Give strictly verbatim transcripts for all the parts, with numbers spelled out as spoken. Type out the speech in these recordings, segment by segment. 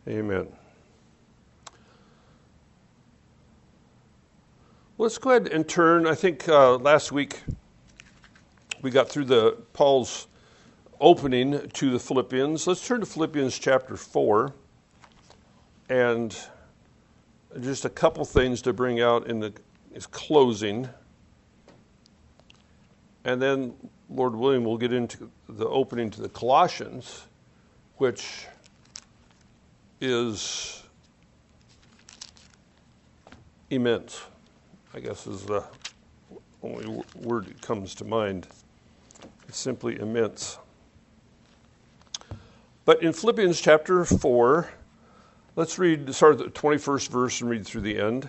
Amen. Let's go ahead and turn. I think uh, last week we got through the Paul's opening to the Philippians. Let's turn to Philippians chapter four, and just a couple things to bring out in the his closing, and then Lord willing, we'll get into the opening to the Colossians, which is immense, I guess is the only word that comes to mind. It's simply immense. But in Philippians chapter four, let's read, start at the twenty-first verse and read through the end.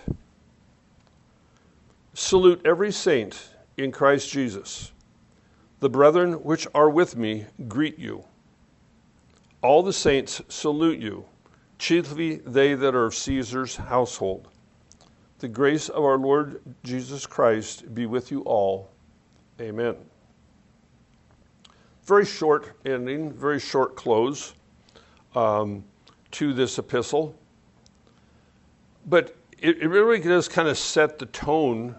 Salute every saint in Christ Jesus. The brethren which are with me greet you. All the saints salute you, chiefly they that are of Caesar's household. The grace of our Lord Jesus Christ be with you all. Amen. Very short ending, very short close um, to this epistle. But it, it really does kind of set the tone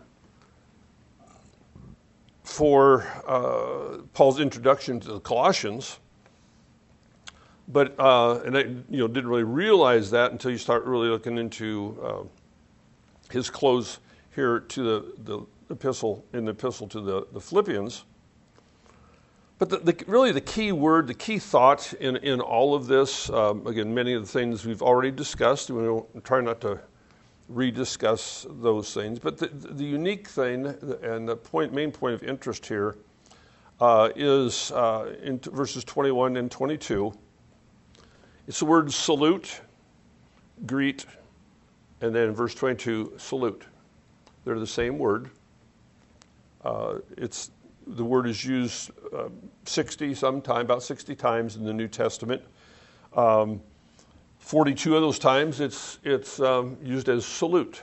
for uh, Paul's introduction to the Colossians. But, uh, and I you know, didn't really realize that until you start really looking into uh, his close here to the, the epistle, in the epistle to the, the Philippians. But the, the, really the key word, the key thought in, in all of this, um, again, many of the things we've already discussed, we don't try not to rediscuss those things, but the, the unique thing and the point, main point of interest here uh, is uh, in verses twenty-one and twenty-two. It's the word salute, greet, and then in verse twenty-two, salute. They're the same word. Uh, it's the word is used uh, sixty sometime, about sixty times in the New Testament. Um, forty-two of those times it's it's um, used as salute.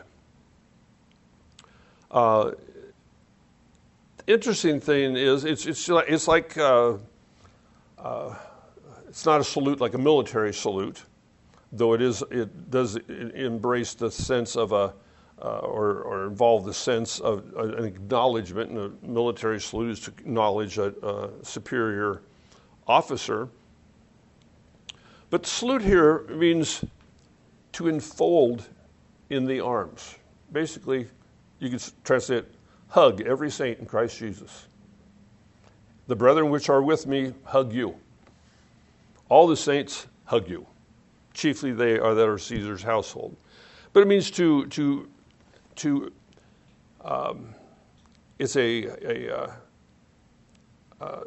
Uh, interesting thing is it's it's it's like uh, uh, it's not a salute like a military salute, though it is it does embrace the sense of a uh, or or involve the sense of an acknowledgement. And a military salute is to acknowledge a, a superior officer. But salute here means to enfold in the arms. Basically, you could translate hug every saint in Christ Jesus. The brethren which are with me hug you. All the saints hug you. Chiefly they are that are Caesar's household. But it means to, to, to um, it's a, a uh, uh,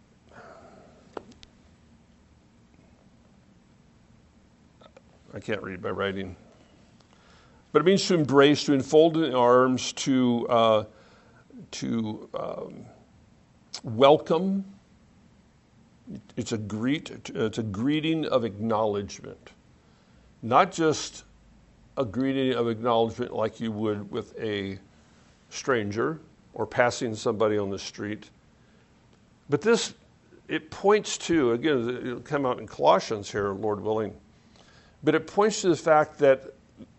I can't read my writing. But it means to embrace, to enfold in arms, to uh, to um, welcome. It's a greet. It's a greeting of acknowledgement, not just a greeting of acknowledgement like you would with a stranger or passing somebody on the street. But this, it points to, again, it'll come out in Colossians here, Lord willing. But it points to the fact that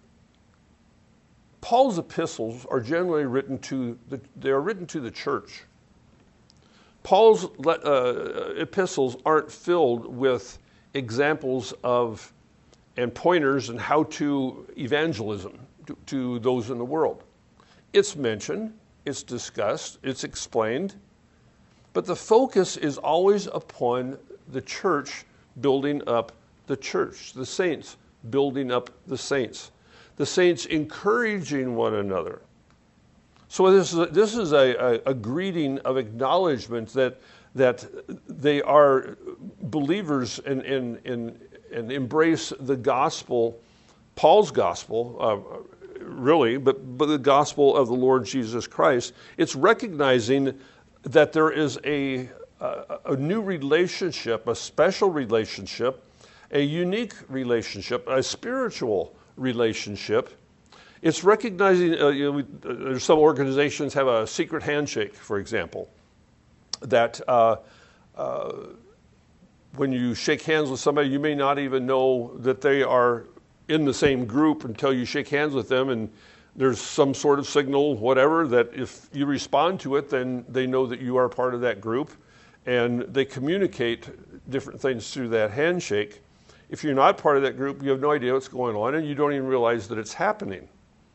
Paul's epistles are generally written to the, they are written to the church. Paul's uh, epistles aren't filled with examples of and pointers and how-to evangelism to, to those in the world. It's mentioned, it's discussed, it's explained, but the focus is always upon the church building up the church, the saints building up the saints, the saints encouraging one another. So this is a, this is a, a, a greeting of acknowledgement that that they are believers and and and, and embrace the gospel, Paul's gospel, uh, really, but but the gospel of the Lord Jesus Christ. It's recognizing that there is a a, a new relationship, a special relationship, a unique relationship, a spiritual relationship. It's recognizing, uh, you know, we, uh, there's some organizations have a secret handshake, for example, that uh, uh, when you shake hands with somebody, you may not even know that they are in the same group until you shake hands with them, and there's some sort of signal, whatever, that if you respond to it, then they know that you are part of that group, and they communicate different things through that handshake. If you're not part of that group, you have no idea what's going on, and you don't even realize that it's happening.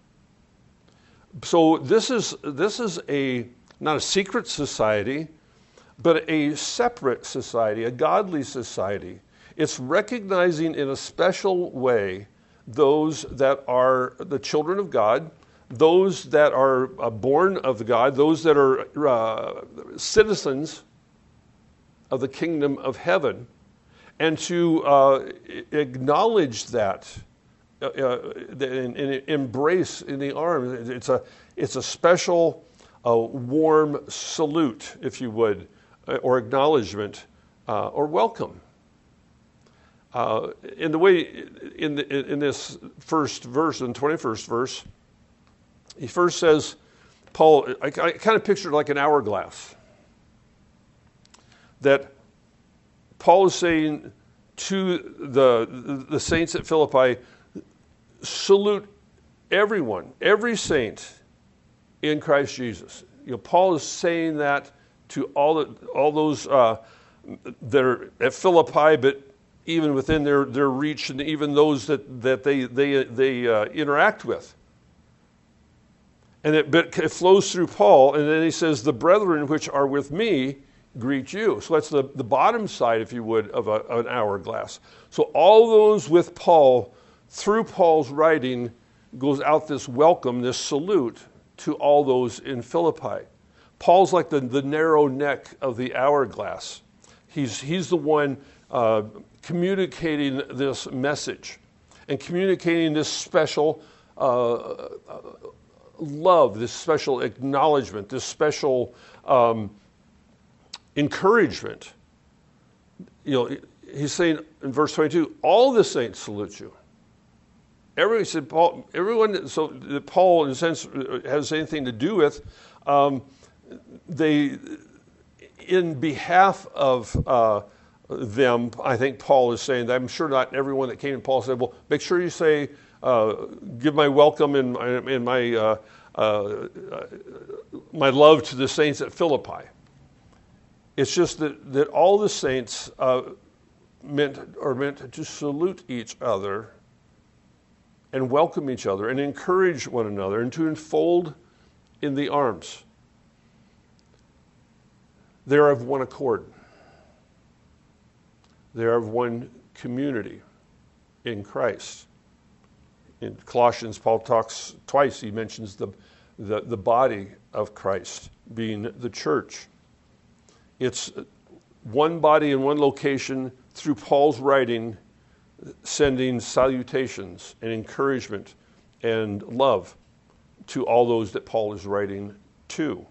So this is this is a not a secret society, but a separate society, a godly society. It's recognizing in a special way those that are the children of God, those that are uh, born of God, those that are uh, citizens of the kingdom of heaven, and to uh, acknowledge that uh, uh, and, and embrace in the arms. It's a it's a special, uh, warm salute, if you would, or acknowledgement, uh, or welcome. Uh, in the way, in the, in this first verse, in the twenty-first verse, he first says, Paul, I, I kind of pictured like an hourglass. That Paul is saying to the the saints at Philippi, salute everyone, every saint in Christ Jesus. You know, Paul is saying that to all the, all those uh, that are at Philippi, but even within their, their reach, and even those that, that they they they uh, interact with. And it, but it flows through Paul, and then he says, the brethren which are with me greet you. So that's the, the bottom side, if you would, of, a, of an hourglass. So all those with Paul, through Paul's writing, goes out this welcome, this salute to all those in Philippi. Paul's like the, the narrow neck of the hourglass. He's, he's the one uh, communicating this message and communicating this special uh, love, this special acknowledgement, this special um, encouragement. You know, he's saying in verse twenty-two, all the saints salute you. Everyone said, Paul, everyone, so that Paul, in a sense, has anything to do with, um, they, in behalf of uh, them, I think Paul is saying that I'm sure not everyone that came to Paul said, well, make sure you say, uh, give my welcome and, and my uh, uh, my love to the saints at Philippi. It's just that, that all the saints uh, meant are meant to salute each other and welcome each other and encourage one another and to enfold in the arms. They are of one accord. They are of one community in Christ. In Colossians, Paul talks twice, he mentions the, the, the body of Christ being the church. It's one body in one location through Paul's writing, sending salutations and encouragement and love to all those that Paul is writing to.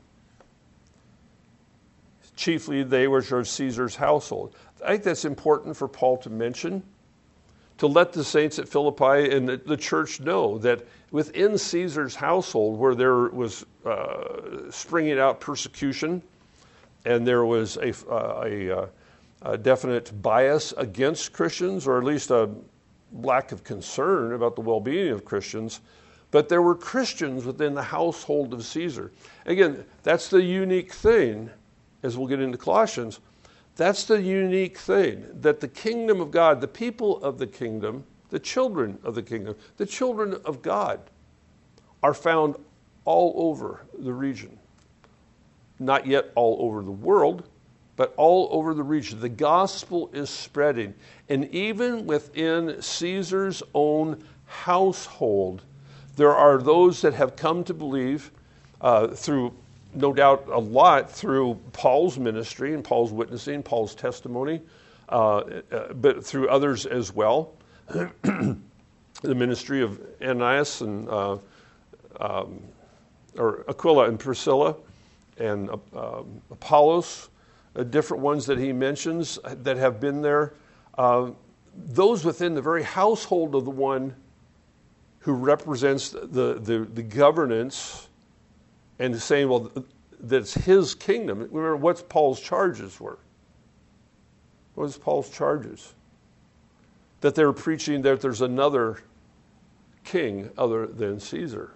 Chiefly they which are Caesar's household. I think that's important for Paul to mention, to let the saints at Philippi and the, the church know that within Caesar's household, where there was uh, springing out persecution and there was a, uh, a, uh, a definite bias against Christians, or at least a lack of concern about the well-being of Christians, but there were Christians within the household of Caesar. Again, that's the unique thing, as we'll get into Colossians. That's the unique thing, that the kingdom of God, the people of the kingdom, the children of the kingdom, the children of God are found all over the region. Not yet all over the world, but all over the region. The gospel is spreading. And even within Caesar's own household, there are those that have come to believe uh, through, no doubt a lot, through Paul's ministry and Paul's witnessing, Paul's testimony, uh, uh, but through others as well. The ministry of Ananias and uh, um, or Aquila and Priscilla and uh, Apollos, uh, different ones that he mentions that have been there. Uh, those within the very household of the one who represents the, the, the governance and saying, well, that's his kingdom. Remember what Paul's charges were. What was Paul's charges? That they were preaching that there's another king other than Caesar.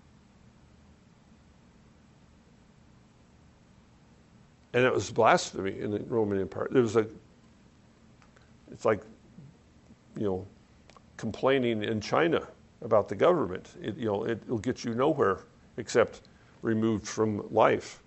And it was blasphemy in the Roman Empire. There was a, it's like, you know, complaining in China about the government. It, you know, it, it'll get you nowhere except removed from life.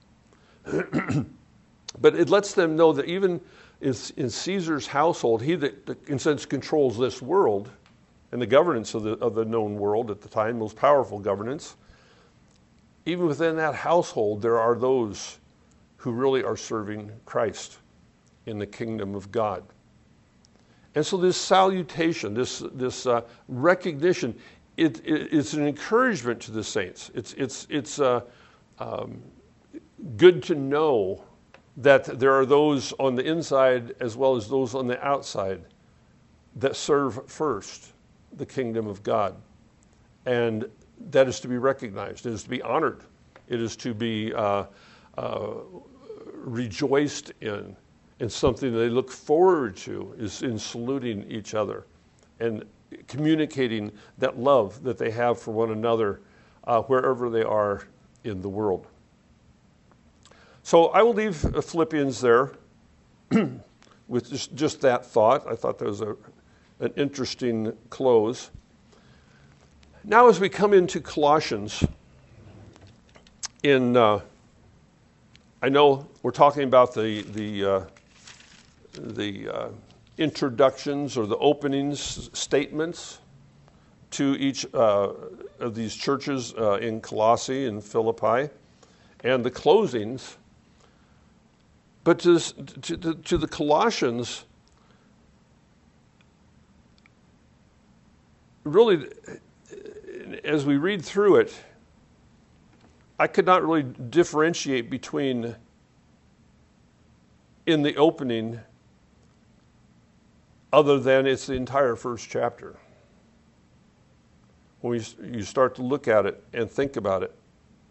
But it lets them know that even in, in Caesar's household, he that, that in a sense controls this world and the governance of the, of the known world at the time, most powerful governance, even within that household, there are those who really are serving Christ in the kingdom of God. And so this salutation, this, this uh, recognition, it, it, it's an encouragement to the saints. It's, it's, it's uh, um, good to know that there are those on the inside as well as those on the outside that serve first the kingdom of God. And that is to be recognized. It is to be honored. It is to be uh, uh, rejoiced in. And something they look forward to is in saluting each other and communicating that love that they have for one another uh, wherever they are in the world. So I will leave Philippians there with just, just that thought. I thought that was a, an interesting close. Now as we come into Colossians, in uh, I know we're talking about the the uh, the uh, introductions or the openings statements to each uh, of these churches uh, in Colossae and Philippi, and the closings. But to, to, to, to the Colossians, really, as we read through it, I could not really differentiate between in the opening other than it's the entire first chapter. When we, you start to look at it and think about it.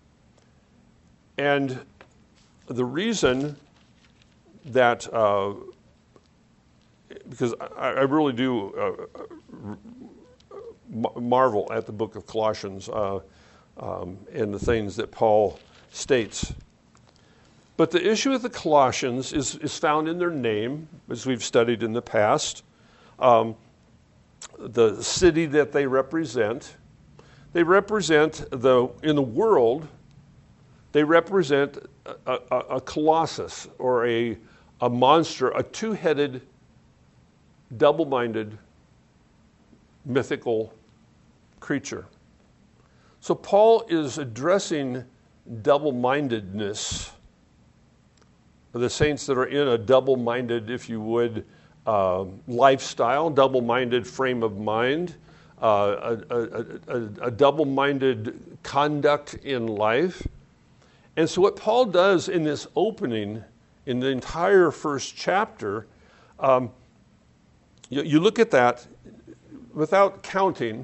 And the reason that, uh, because I, I really do uh, marvel at the book of Colossians uh, um, and the things that Paul states. But the issue with the Colossians is, is found in their name, as we've studied in the past. Um, the city that they represent. They represent, the in the world, they represent a, a, a colossus or a, a monster, a two-headed, double-minded, mythical creature. So Paul is addressing double-mindedness, the saints that are in a double-minded, if you would, uh, lifestyle, double-minded frame of mind, uh, a, a, a, a double-minded conduct in life. And so what Paul does in this opening, in the entire first chapter, um, you, you look at that without counting.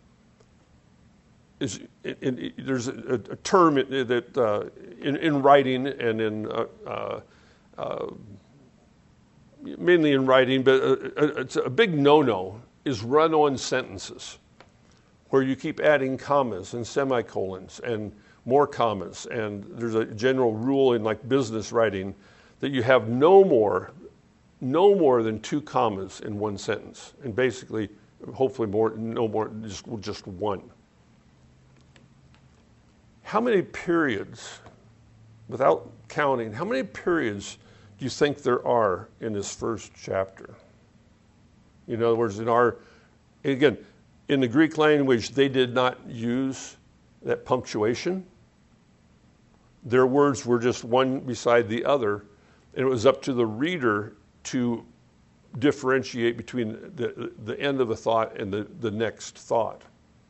Is it, it, it, there's a, a term that uh, in, in writing and in uh, uh, uh, mainly in writing, but uh, it's a big no-no is run-on sentences, where you keep adding commas and semicolons and more commas. And there's a general rule in like business writing that you have no more, no more than two commas in one sentence, and basically, hopefully more, no more, just just one. How many periods, without counting, how many periods do you think there are in this first chapter? In other words, in our, again, in the Greek language, they did not use that punctuation. Their words were just one beside the other, and it was up to the reader to differentiate between the, the end of a thought and the, the next thought.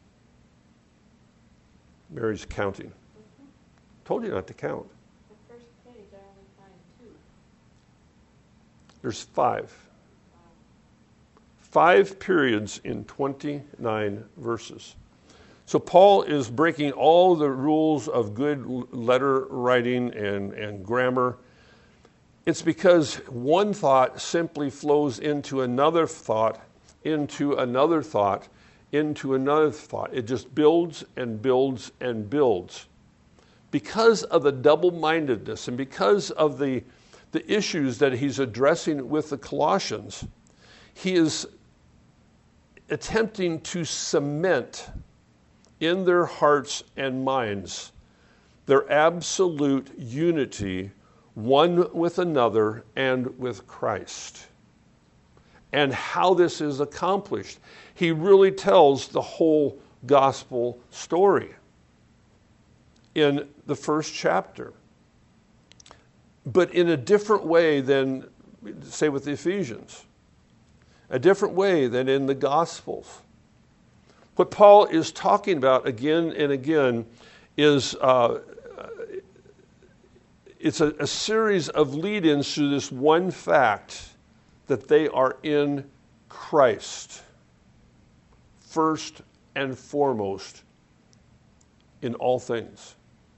Mary's counting. Mm-hmm. Told you not to count. The first page, I only find two. There's five. Wow. Five periods in twenty-nine verses. So Paul is breaking all the rules of good letter writing and, and grammar. It's because one thought simply flows into another thought, into another thought, into another thought. It just builds and builds and builds. Because of the double-mindedness and because of the, the issues that he's addressing with the Colossians, he is attempting to cement in their hearts and minds their absolute unity, one with another and with Christ. And how this is accomplished. He really tells the whole gospel story in the first chapter, but in a different way than, say, with the Ephesians, a different way than in the Gospels. What Paul is talking about again and again is uh, it's a, a series of lead-ins to this one fact that they are in Christ, first and foremost in all things.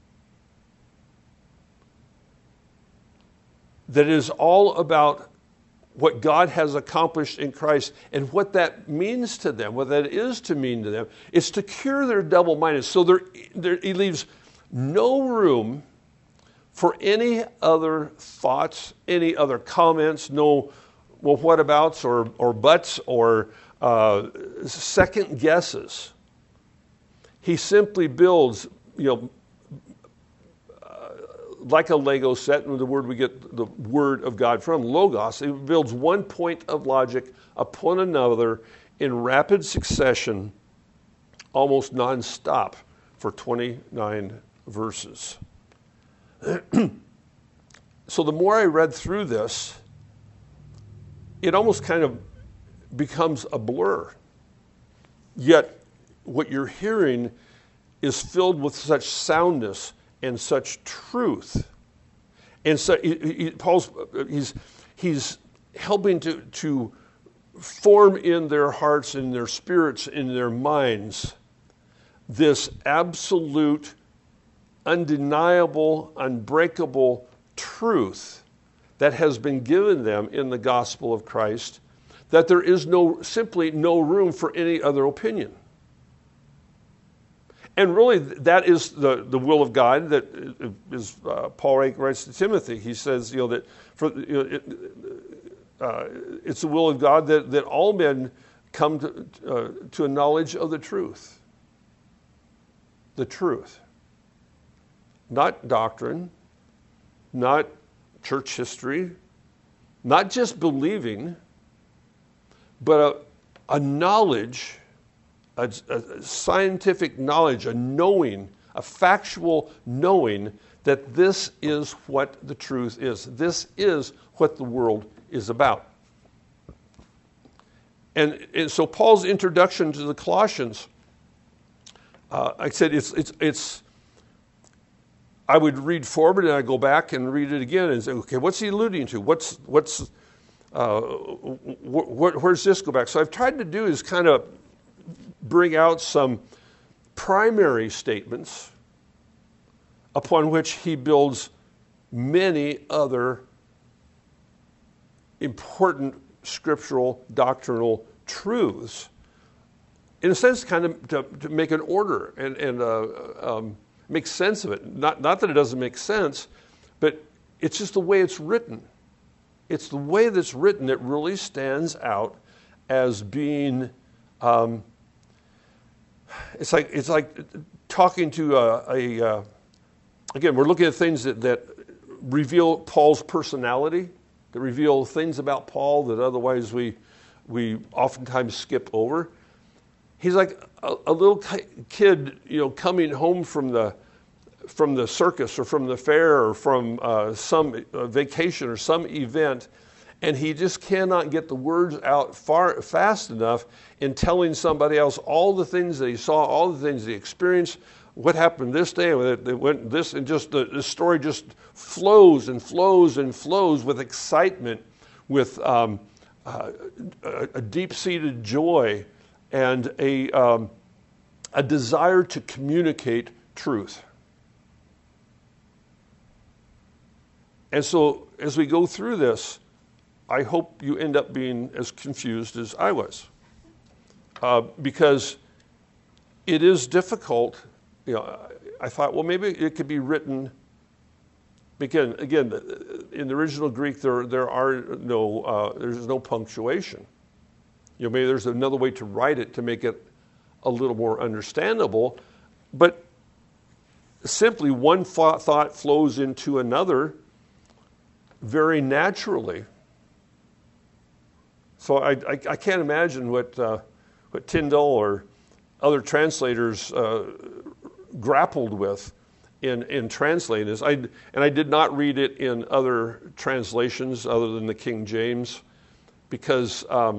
That is all about what God has accomplished in Christ and what that means to them, what that is to mean to them. It's to cure their double-mindedness. So there, there, he leaves no room for any other thoughts, any other comments, no, well, what abouts or, or buts or uh, second guesses. He simply builds, you know, like a Lego set, and the word we get the word of God from, Logos. It builds one point of logic upon another in rapid succession, almost nonstop, for twenty-nine verses. So the more I read through this, it almost kind of becomes a blur. Yet what you're hearing is filled with such soundness and such truth. And so he, he, Paul's he's he's helping to to form in their hearts, in their spirits, in their minds, this absolute, undeniable, unbreakable truth that has been given them in the gospel of Christ, that there is no simply no room for any other opinion. And really, that is the, the will of God. That is, uh, Paul writes to Timothy. He says, you know, that for you know, it, uh, it's the will of God that, that all men come to uh, to a knowledge of the truth. The truth, not doctrine, not church history, not just believing, but a, a knowledge. A, a scientific knowledge, a knowing, a factual knowing that this is what the truth is. This is what the world is about. And, and so Paul's introduction to the Colossians, uh, I said it's it's it's. I would read forward and I go back and read it again and say, okay, what's he alluding to? What's what's uh, wh- wh- where's this go back? So I've tried to do is kind of bring out some primary statements upon which he builds many other important scriptural doctrinal truths, in a sense, kind of to, to make an order and, and uh, um, make sense of it. Not, not that it doesn't make sense, but it's just the way it's written. It's the way that's written that really stands out as being um, It's like it's like talking to a, a uh, again, we're looking at things that, that reveal Paul's personality, that reveal things about Paul that otherwise we we oftentimes skip over. He's like a, a little kid, you know, coming home from the from the circus or from the fair or from uh, some uh, vacation or some event, and he just cannot get the words out far fast enough in telling somebody else all the things that he saw, all the things that he experienced, what happened this day, it went this, and just the, the story just flows and flows and flows with excitement, with um, uh, a, a deep-seated joy and a um, a desire to communicate truth. And so as we go through this, I hope you end up being as confused as I was. Uh, because it is difficult. You know, I thought, well, maybe it could be written. Again, again, in the original Greek, there there are no uh, there's no punctuation. You know, maybe there's another way to write it to make it a little more understandable. But simply one thought, thought flows into another very naturally. So I I, I can't imagine what uh, what Tyndale or other translators uh, grappled with in, in translating this. I, and I did not read it in other translations other than the King James, because um,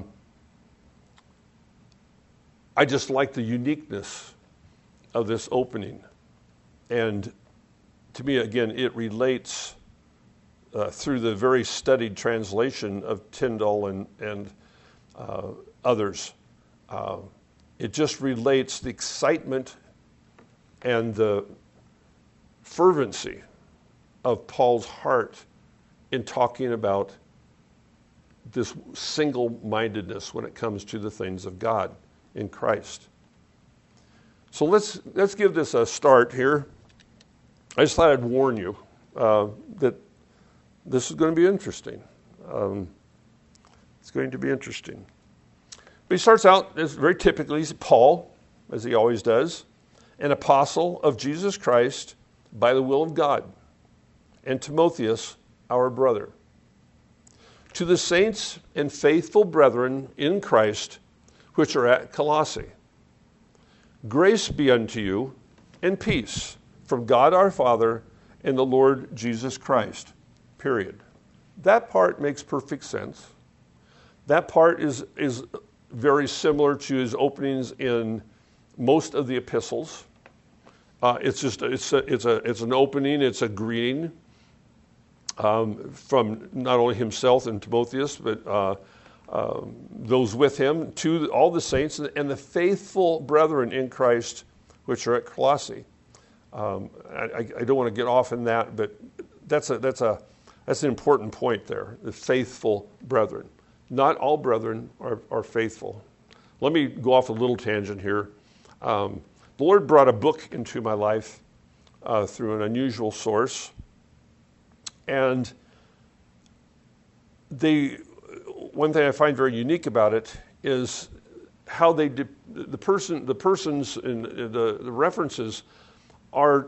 I just like the uniqueness of this opening. And to me, again, it relates uh, through the very studied translation of Tyndale and, and uh, others. Uh, it just relates the excitement and the fervency of Paul's heart in talking about this single-mindedness when it comes to the things of God in Christ. So let's let's give this a start here. I just thought I'd warn you uh, that this is going to be interesting. Um, it's going to be interesting. But he starts out as very typically, he's Paul, as he always does, an apostle of Jesus Christ by the will of God, and Timotheus, our brother. To the saints and faithful brethren in Christ, which are at Colossae, grace be unto you, and peace from God our Father and the Lord Jesus Christ, period. That part makes perfect sense. That part is, is very similar to his openings in most of the epistles. Uh, it's just it's a, it's a it's an opening. It's a greeting um, from not only himself and Timotheus, but uh, um, those with him, to all the saints and the faithful brethren in Christ, which are at Colossae. Um, I, I don't want to get off in that, but that's a that's a that's an important point there. The faithful brethren. Not all brethren are, are faithful. Let me go off a little tangent here. Um, the Lord brought a book into my life uh, through an unusual source. And they, one thing I find very unique about it is how they, de- the person, the persons and the, the references are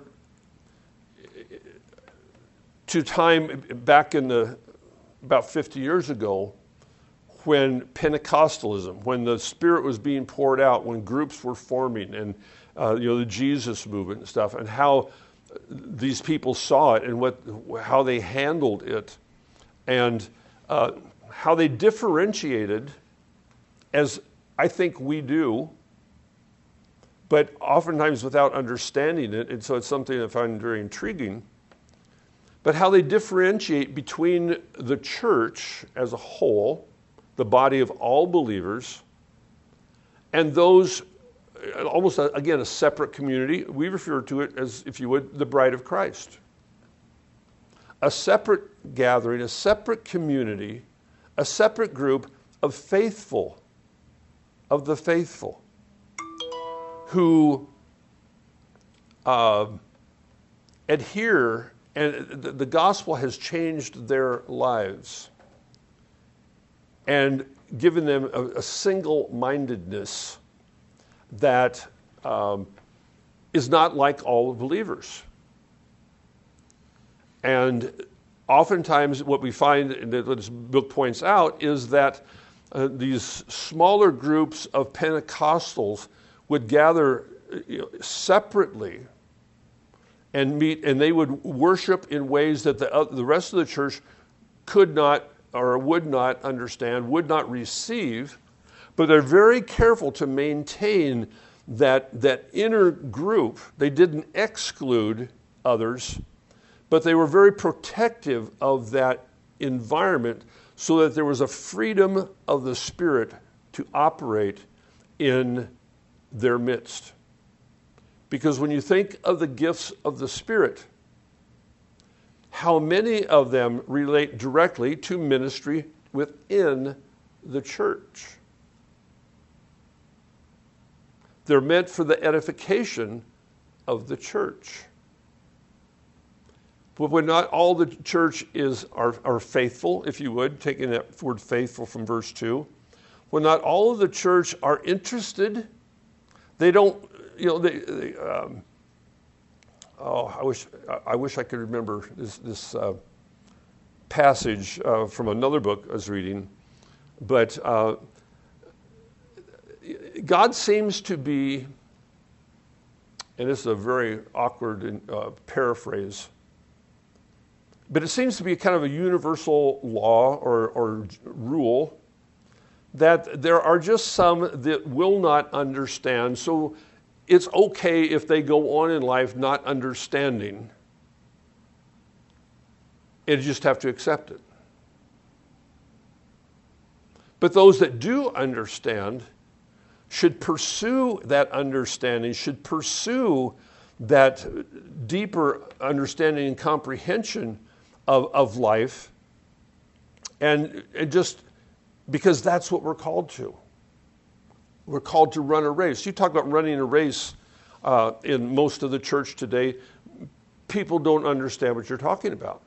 to time back in the, about fifty years ago, when Pentecostalism, when the Spirit was being poured out, when groups were forming, and uh, you know the Jesus movement and stuff, and how these people saw it and what how they handled it, and uh, how they differentiated, as I think we do, but oftentimes without understanding it, and so it's something I find very intriguing. But how they differentiate between the church as a whole, the body of all believers, and those, almost, a, again, a separate community. We refer to it as, if you would, the bride of Christ. A separate gathering, a separate community, a separate group of faithful, of the faithful, who uh, adhere, and the, the gospel has changed their lives and given them a, a single-mindedness that um, is not like all believers. And oftentimes what we find, and that this book points out, is that uh, these smaller groups of Pentecostals would gather you know, separately and meet, and they would worship in ways that the, uh, the rest of the church could not or would not understand, would not receive, but they're very careful to maintain that, that inner group. They didn't exclude others, but they were very protective of that environment so that there was a freedom of the Spirit to operate in their midst. Because when you think of the gifts of the Spirit, how many of them relate directly to ministry within the church. They're meant for the edification of the church. But when not all the church is are, are faithful, if you would, taking that word faithful from verse two, when not all of the church are interested, they don't, you know, they, they um, oh, I wish I wish I could remember this this uh, passage uh, from another book I was reading, but uh, God seems to be, and this is a very awkward uh, paraphrase, but it seems to be kind of a universal law or, or rule that there are just some that will not understand. So it's okay if they go on in life not understanding. You just have to accept it. But those that do understand should pursue that understanding, should pursue that deeper understanding and comprehension of, of life, and, and just because that's what we're called to. We're called to run a race. You talk about running a race uh, in most of the church today, people don't understand what you're talking about.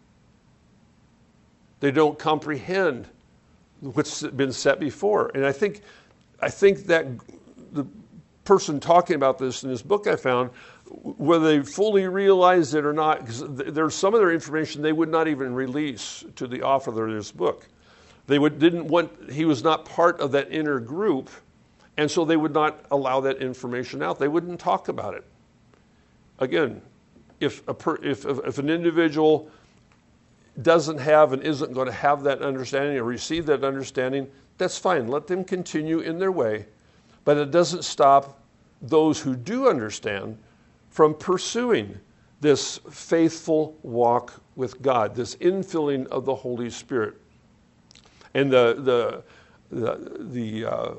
They don't comprehend what's been set before. And I think I think that the person talking about this in this book I found, whether they fully realize it or not, because there's some of their information they would not even release to the author of this book. They would, didn't want, he was not part of that inner group, and so they would not allow that information out. They wouldn't talk about it. Again, if a per, if, if an individual doesn't have and isn't going to have that understanding or receive that understanding, that's fine. Let them continue in their way. But it doesn't stop those who do understand from pursuing this faithful walk with God, this infilling of the Holy Spirit. And the, the, the, the uh,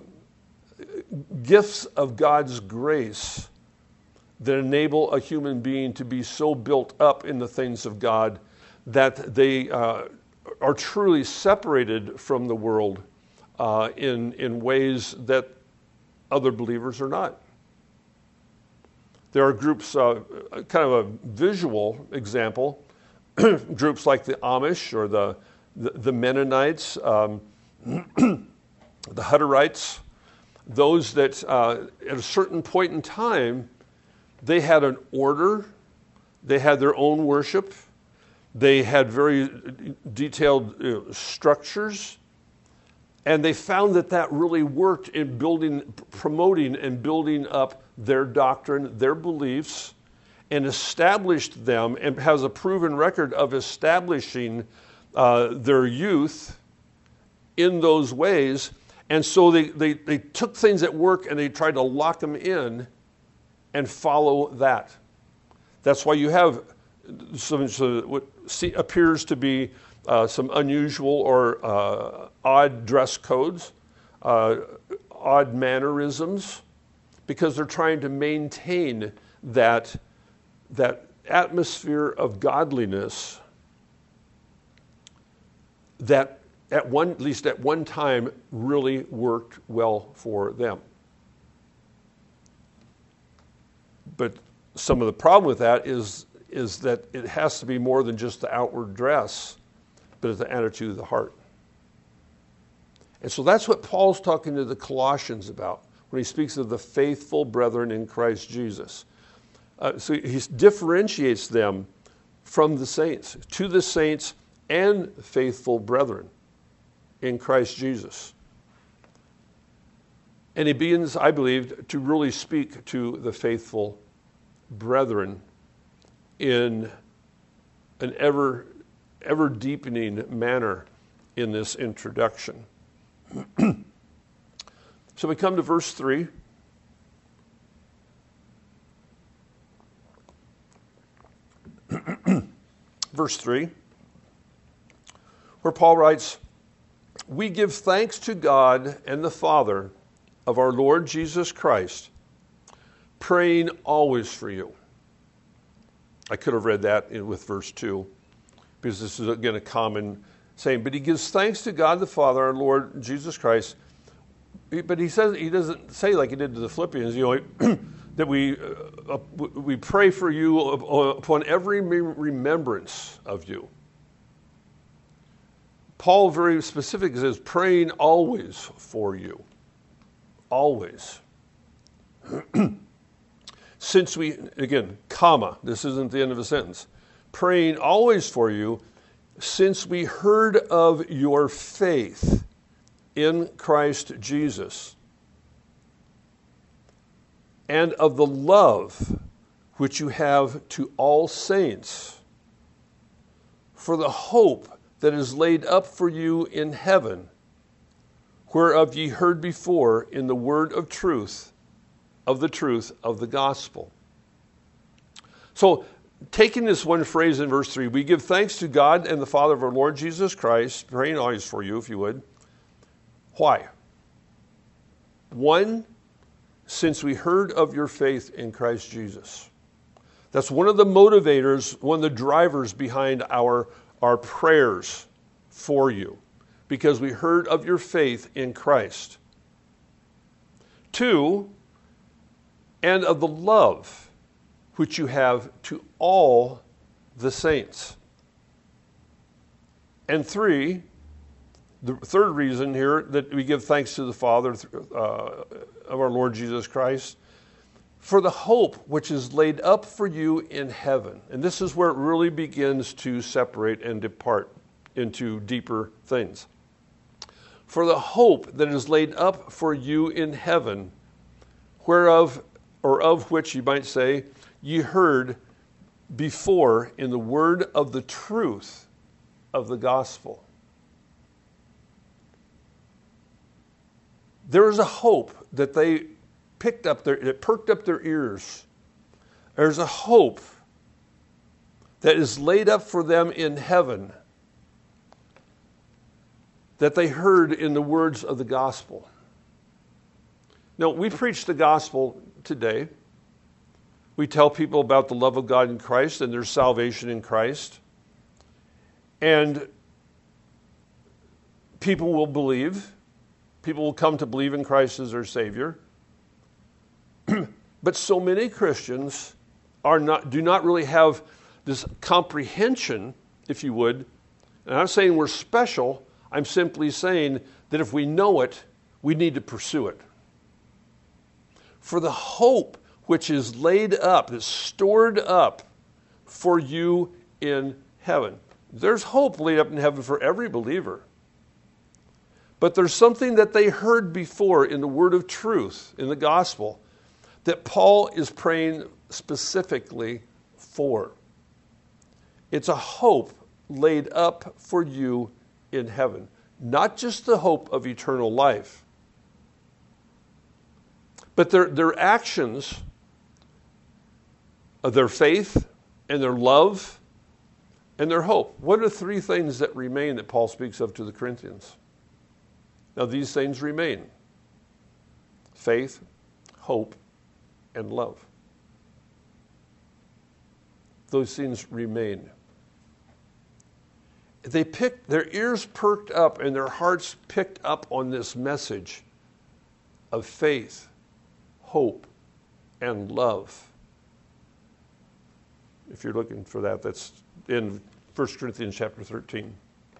gifts of God's grace that enable a human being to be so built up in the things of God that they uh, are truly separated from the world uh, in, in ways that other believers are not. There are groups, uh, kind of a visual example, groups like the Amish or the, the, the Mennonites, um, the Hutterites, those that uh, at a certain point in time, they had an order, they had their own worship, they had very detailed you know, structures, and they found that that really worked in building, promoting and building up their doctrine, their beliefs, and established them, and has a proven record of establishing uh, their youth in those ways. And so they, they, they took things that work and they tried to lock them in and follow that. That's why you have some, some what see, appears to be uh, some unusual or uh, odd dress codes, uh, odd mannerisms, because they're trying to maintain that, that atmosphere of godliness that at one, at least at one time, really worked well for them. But some of the problem with that is, is that it has to be more than just the outward dress, but it's the attitude of the heart. And so that's what Paul's talking to the Colossians about when he speaks of the faithful brethren in Christ Jesus. Uh, so he differentiates them from the saints, to the saints and faithful brethren in Christ Jesus. And he begins, I believe, to really speak to the faithful brethren in an ever, ever deepening manner in this introduction. So we come to verse three. Verse three, where Paul writes, "We give thanks to God and the Father of our Lord Jesus Christ, praying always for you." I could have read that in, with verse two. because this is, again, a common saying. But he gives thanks to God the Father, our Lord Jesus Christ. But he says he doesn't say like he did to the Philippians, you know, that we uh, we pray for you upon every remembrance of you. Paul very specifically says, praying always for you. Always. Since we, again, comma, this isn't the end of a sentence. Praying always for you, since we heard of your faith in Christ Jesus, and of the love which you have to all saints, for the hope that is laid up for you in heaven, whereof ye heard before in the word of truth, of the truth of the gospel. So, taking this one phrase in verse three, we give thanks to God and the Father of our Lord Jesus Christ, praying always for you, if you would. Why? One, since we heard of your faith in Christ Jesus. That's one of the motivators, one of the drivers behind our, our prayers for you, because we heard of your faith in Christ. Two, and of the love which you have to all the saints. And three, the third reason here that we give thanks to the Father uh, of our Lord Jesus Christ, for the hope which is laid up for you in heaven. And this is where it really begins to separate and depart into deeper things. For the hope that is laid up for you in heaven, whereof, or of which you might say, ye heard before in the word of the truth of the gospel. There is a hope that they picked up their, it perked up their ears. There's a hope that is laid up for them in heaven that they heard in the words of the gospel. Now, we preach the gospel today. We tell people about the love of God in Christ and their salvation in Christ. And people will believe. People will come to believe in Christ as their Savior. But so many Christians are not, do not really have this comprehension, if you would. And I'm not saying we're special. I'm simply saying that if we know it, we need to pursue it. For the hope which is laid up, is stored up for you in heaven. There's hope laid up in heaven for every believer. But there's something that they heard before in the word of truth, in the gospel, that Paul is praying specifically for. It's a hope laid up for you in heaven. Not just the hope of eternal life, but their, their actions, of their faith and their love and their hope. What are the three things that remain that Paul speaks of to the Corinthians? Now, these things remain: faith, hope, and love. Those things remain. They picked, their ears perked up and their hearts picked up on this message of faith, hope, and love. If you're looking for that, that's in First Corinthians chapter thirteen.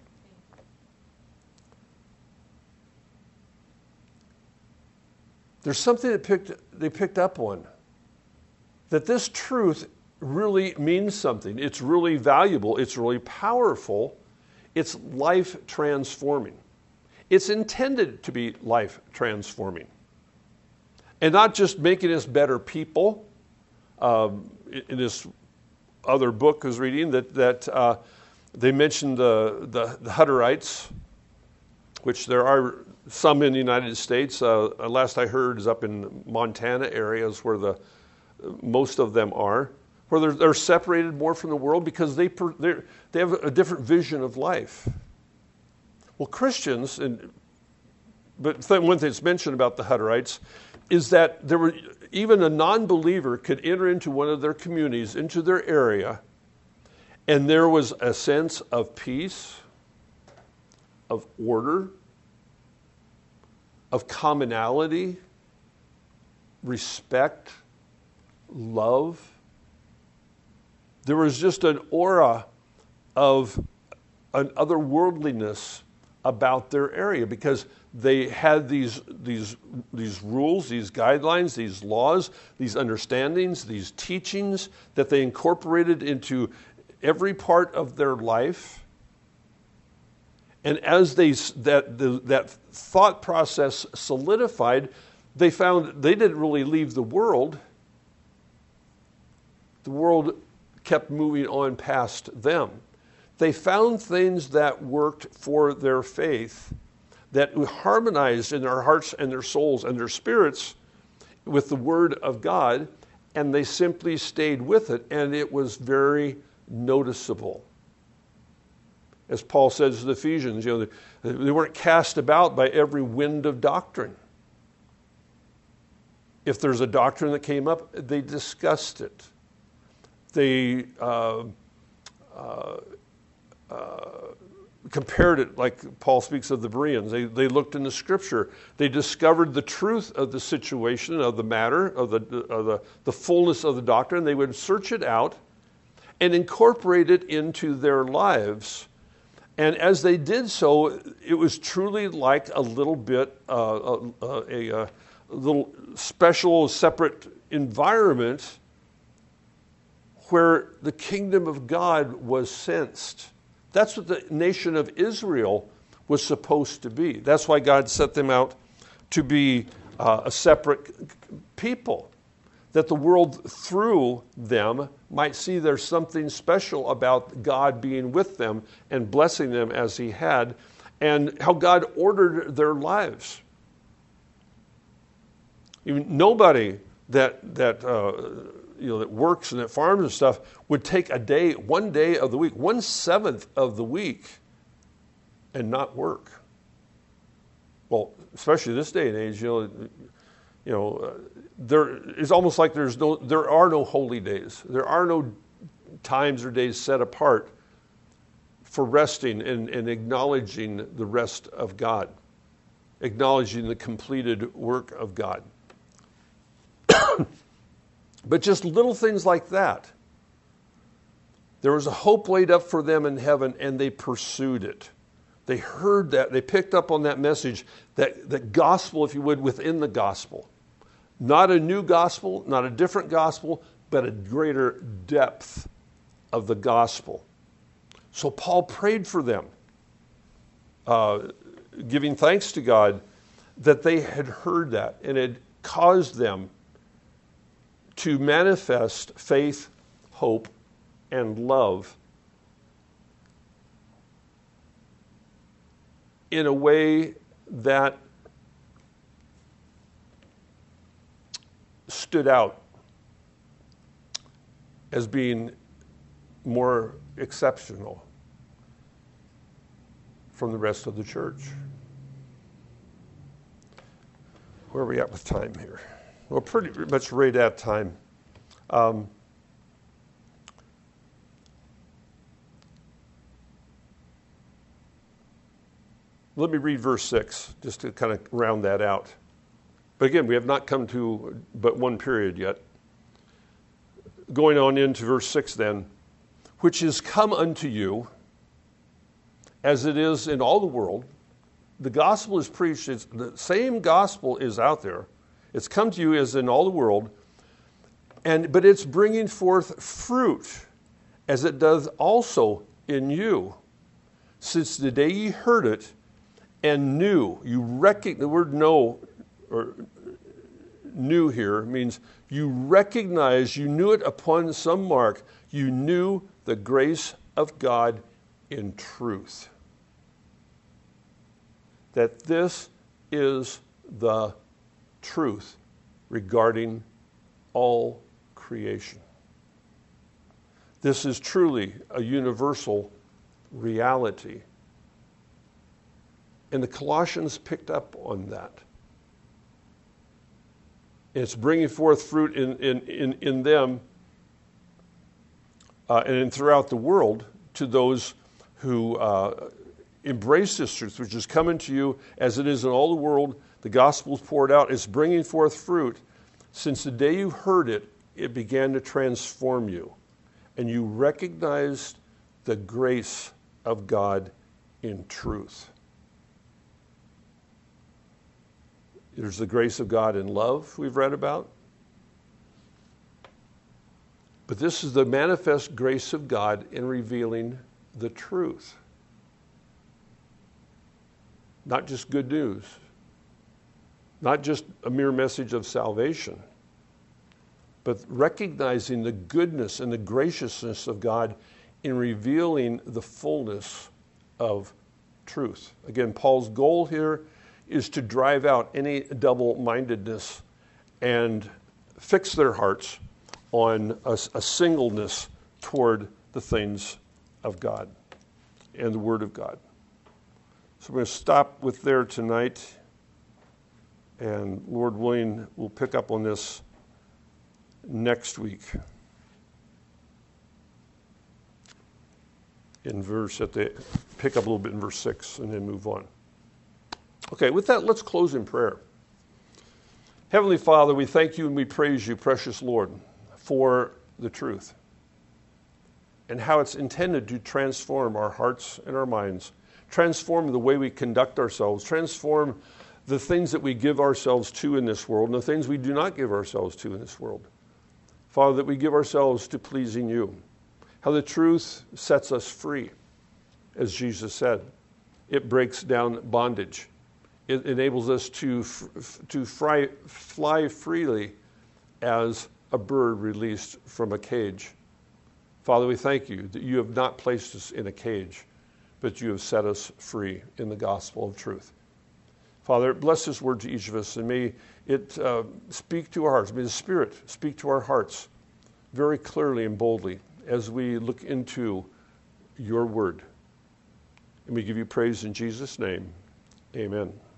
There's something that picked, they picked up on. That this truth really means something. It's really valuable. It's really powerful. It's life transforming. It's intended to be life transforming. And not just making us better people. Um, in this other book I was reading, that, that uh, they mentioned the, the, the Hutterites, which there are some in the United States. Uh, last I heard is up in Montana areas where the most of them are, where they're, they're separated more from the world because they they have a different vision of life. Well, Christians, and but one thing that's mentioned about the Hutterites is that there were even a non-believer could enter into one of their communities, into their area, And there was a sense of peace, of order, of commonality, respect, love. There was just an aura of an otherworldliness about their area because they had these, these, these rules, these guidelines, these laws, these understandings, these teachings that they incorporated into every part of their life. And as they that the, that thought process solidified, they found they didn't really leave the world. The world kept moving on past them. They found things that worked for their faith, that harmonized in their hearts and their souls and their spirits with the Word of God, and they simply stayed with it, and it was very noticeable. As Paul says to the Ephesians, you know, they, they weren't cast about by every wind of doctrine. If there's a doctrine that came up, they discussed it. They uh, uh, uh, compared it, like Paul speaks of the Bereans. They, they looked in the Scripture. They discovered the truth of the situation, of the matter, of the, of the, the fullness of the doctrine. They would search it out and incorporate it into their lives. And as they did so, it was truly like a little bit, uh, a, a, a little special, separate environment where the kingdom of God was sensed. That's what the nation of Israel was supposed to be. That's why God set them out to be uh, a separate people, that the world through them might see there's something special about God being with them and blessing them as he had, and how God ordered their lives. Even nobody that that uh, you know that works and that farms and stuff would take a day, one day of the week, one seventh of the week, and not work. Well, especially this day and age, you know, you know, uh, there it's almost like there's no, there are no holy days. There are no times or days set apart for resting and, and acknowledging the rest of God, acknowledging the completed work of God. But just little things like that. There was a hope laid up for them in heaven, and they pursued it. They heard that. They picked up on that message, that, that gospel, if you would, within the gospel. Not a new gospel, not a different gospel, but a greater depth of the gospel. So Paul prayed for them, uh, giving thanks to God that they had heard that, and it caused them to manifest faith, hope, and love in a way that stood out as being more exceptional from the rest of the church. Where are we at with time here? We're pretty much right at time. Um, let me read verse six, just to kind of round that out. But again, we have not come to but one period yet. Going on into verse six then, which is come unto you, as it is in all the world. The gospel is preached, it's, the same gospel is out there. It's come to you as in all the world, and but it's bringing forth fruit, as it does also in you, since the day ye heard it and knew. You recognize, the word know, or knew here, means you recognize, you knew it upon some mark, you knew the grace of God in truth. That this is the truth regarding all creation. This is truly a universal reality. And the Colossians picked up on that. It's bringing forth fruit in, in, in, in them uh, and throughout the world to those who uh, embrace this truth, which is coming to you as it is in all the world. The gospel is poured out. It's bringing forth fruit. Since the day you heard it, it began to transform you. And you recognized the grace of God in truth. There's the grace of God in love we've read about. But this is the manifest grace of God in revealing the truth. Not just good news. Not just a mere message of salvation. But recognizing the goodness and the graciousness of God in revealing the fullness of truth. Again, Paul's goal here is to drive out any double-mindedness and fix their hearts on a, a singleness toward the things of God and the Word of God. So we're going to stop with there tonight, and Lord willing, we'll pick up on this next week. In verse, at the, pick up a little bit in verse six and then move on. Okay, with that, let's close in prayer. Heavenly Father, we thank you and we praise you, precious Lord, for the truth and how it's intended to transform our hearts and our minds, transform the way we conduct ourselves, transform the things that we give ourselves to in this world and the things we do not give ourselves to in this world. Father, that we give ourselves to pleasing you. How the truth sets us free, as Jesus said. It breaks down bondage. It enables us to, f- to fry, fly freely as a bird released from a cage. Father, we thank you that you have not placed us in a cage, but you have set us free in the gospel of truth. Father, bless this word to each of us, and may it uh, speak to our hearts. May the Spirit speak to our hearts very clearly and boldly as we look into your word. And we give you praise in Jesus' name. Amen.